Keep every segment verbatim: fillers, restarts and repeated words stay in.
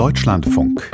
Deutschlandfunk.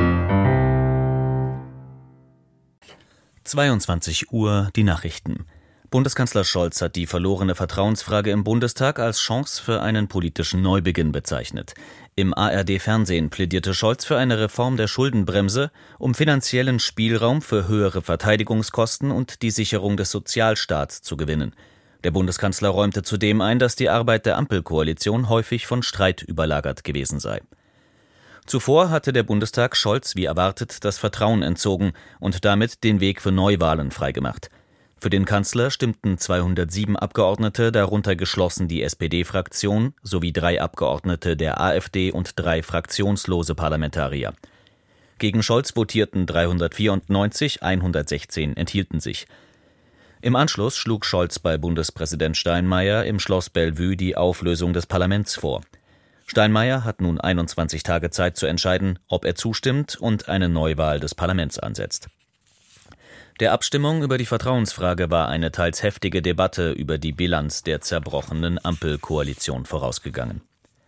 zweiundzwanzig Uhr, die Nachrichten. Bundeskanzler Scholz hat die verlorene Vertrauensfrage im Bundestag als Chance für einen politischen Neubeginn bezeichnet. Im A R D-Fernsehen plädierte Scholz für eine Reform der Schuldenbremse, um finanziellen Spielraum für höhere Verteidigungskosten und die Sicherung des Sozialstaats zu gewinnen. Der Bundeskanzler räumte zudem ein, dass die Arbeit der Ampelkoalition häufig von Streit überlagert gewesen sei. Zuvor hatte der Bundestag Scholz wie erwartet das Vertrauen entzogen und damit den Weg für Neuwahlen freigemacht. Für den Kanzler stimmten zweihundertsieben Abgeordnete, darunter geschlossen die S P D-Fraktion, sowie drei Abgeordnete der A f D und drei fraktionslose Parlamentarier. Gegen Scholz votierten dreihundertvierundneunzig, hundertsechzehn enthielten sich. Im Anschluss schlug Scholz bei Bundespräsident Steinmeier im Schloss Bellevue die Auflösung des Parlaments vor. Steinmeier hat nun einundzwanzig Tage Zeit zu entscheiden, ob er zustimmt und eine Neuwahl des Parlaments ansetzt. Der Abstimmung über die Vertrauensfrage war eine teils heftige Debatte über die Bilanz der zerbrochenen Ampelkoalition vorausgegangen.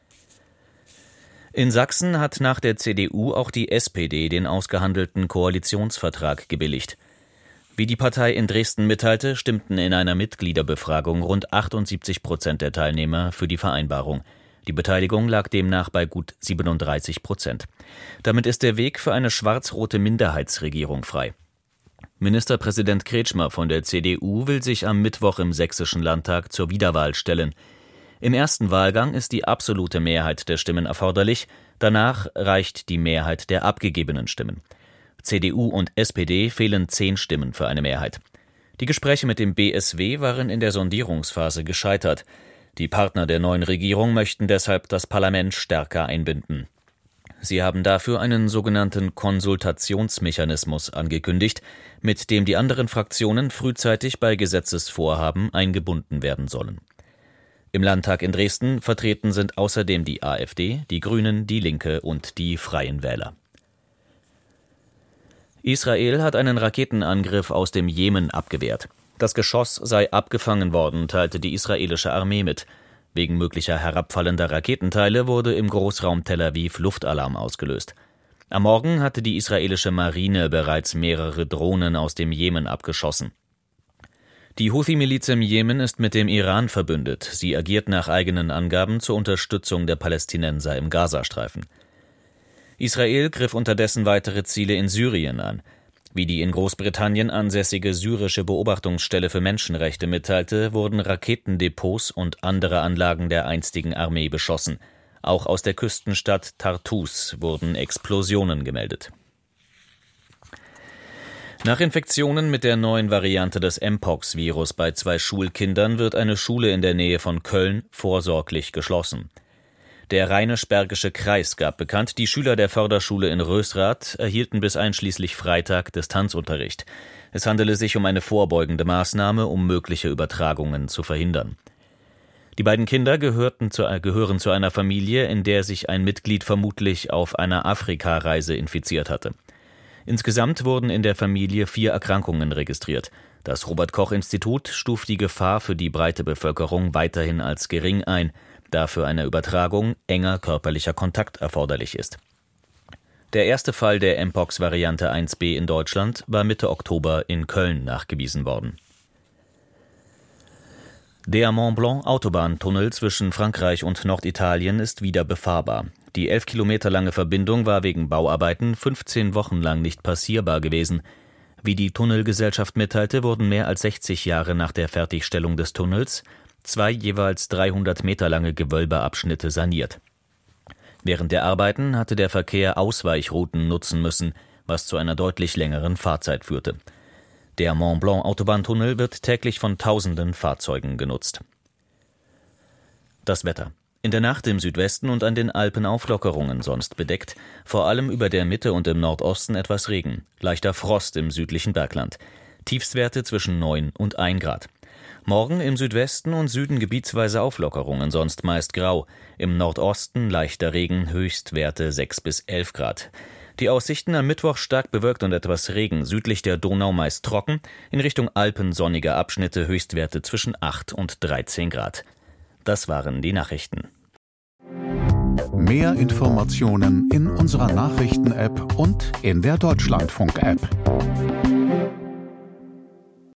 In Sachsen hat nach der C D U auch die S P D den ausgehandelten Koalitionsvertrag gebilligt. Wie die Partei in Dresden mitteilte, stimmten in einer Mitgliederbefragung rund achtundsiebzig Prozent der Teilnehmer für die Vereinbarung. Die Beteiligung lag demnach bei gut siebenunddreißig Prozent. Damit ist der Weg für eine schwarz-rote Minderheitsregierung frei. Ministerpräsident Kretschmer von der C D U will sich am Mittwoch im Sächsischen Landtag zur Wiederwahl stellen. Im ersten Wahlgang ist die absolute Mehrheit der Stimmen erforderlich, danach reicht die Mehrheit der abgegebenen Stimmen. C D U und S P D fehlen zehn Stimmen für eine Mehrheit. Die Gespräche mit dem B S W waren in der Sondierungsphase gescheitert. Die Partner der neuen Regierung möchten deshalb das Parlament stärker einbinden. Sie haben dafür einen sogenannten Konsultationsmechanismus angekündigt, mit dem die anderen Fraktionen frühzeitig bei Gesetzesvorhaben eingebunden werden sollen. Im Landtag in Dresden vertreten sind außerdem die A f D, die Grünen, die Linke und die Freien Wähler. Israel hat einen Raketenangriff aus dem Jemen abgewehrt. Das Geschoss sei abgefangen worden, teilte die israelische Armee mit. Wegen möglicher herabfallender Raketenteile wurde im Großraum Tel Aviv Luftalarm ausgelöst. Am Morgen hatte die israelische Marine bereits mehrere Drohnen aus dem Jemen abgeschossen. Die Houthi-Miliz im Jemen ist mit dem Iran verbündet. Sie agiert nach eigenen Angaben zur Unterstützung der Palästinenser im Gazastreifen. Israel griff unterdessen weitere Ziele in Syrien an. Wie die in Großbritannien ansässige syrische Beobachtungsstelle für Menschenrechte mitteilte, wurden Raketendepots und andere Anlagen der einstigen Armee beschossen. Auch aus der Küstenstadt Tartus wurden Explosionen gemeldet. Nach Infektionen mit der neuen Variante des Mpox-Virus bei zwei Schulkindern wird eine Schule in der Nähe von Köln vorsorglich geschlossen. Der Rheinisch-Bergische Kreis gab bekannt, die Schüler der Förderschule in Rösrath erhielten bis einschließlich Freitag Distanzunterricht. Es handele sich um eine vorbeugende Maßnahme, um mögliche Übertragungen zu verhindern. Die beiden Kinder gehörten zu, gehören zu einer Familie, in der sich ein Mitglied vermutlich auf einer Afrikareise infiziert hatte. Insgesamt wurden in der Familie vier Erkrankungen registriert. Das Robert-Koch-Institut stuft die Gefahr für die breite Bevölkerung weiterhin als gering ein, da für eine Übertragung enger körperlicher Kontakt erforderlich ist. Der erste Fall der Mpox-Variante eins b in Deutschland war Mitte Oktober in Köln nachgewiesen worden. Der Mont-Blanc-Autobahntunnel zwischen Frankreich und Norditalien ist wieder befahrbar. Die elf Kilometer lange Verbindung war wegen Bauarbeiten fünfzehn Wochen lang nicht passierbar gewesen. Wie die Tunnelgesellschaft mitteilte, wurden mehr als sechzig Jahre nach der Fertigstellung des Tunnels zwei jeweils dreihundert Meter lange Gewölbeabschnitte saniert. Während der Arbeiten hatte der Verkehr Ausweichrouten nutzen müssen, was zu einer deutlich längeren Fahrzeit führte. Der Mont-Blanc-Autobahntunnel wird täglich von tausenden Fahrzeugen genutzt. Das Wetter. In der Nacht im Südwesten und an den Alpen Auflockerungen, sonst bedeckt, vor allem über der Mitte und im Nordosten etwas Regen, leichter Frost im südlichen Bergland, Tiefstwerte zwischen neun und ein Grad. Morgen im Südwesten und Süden gebietsweise Auflockerungen, sonst meist grau. Im Nordosten leichter Regen, Höchstwerte sechs bis elf Grad. Die Aussichten am Mittwoch stark bewölkt und etwas Regen, südlich der Donau meist trocken, in Richtung Alpen sonnige Abschnitte, Höchstwerte zwischen acht und dreizehn Grad. Das waren die Nachrichten. Mehr Informationen in unserer Nachrichten-App und in der Deutschlandfunk-App.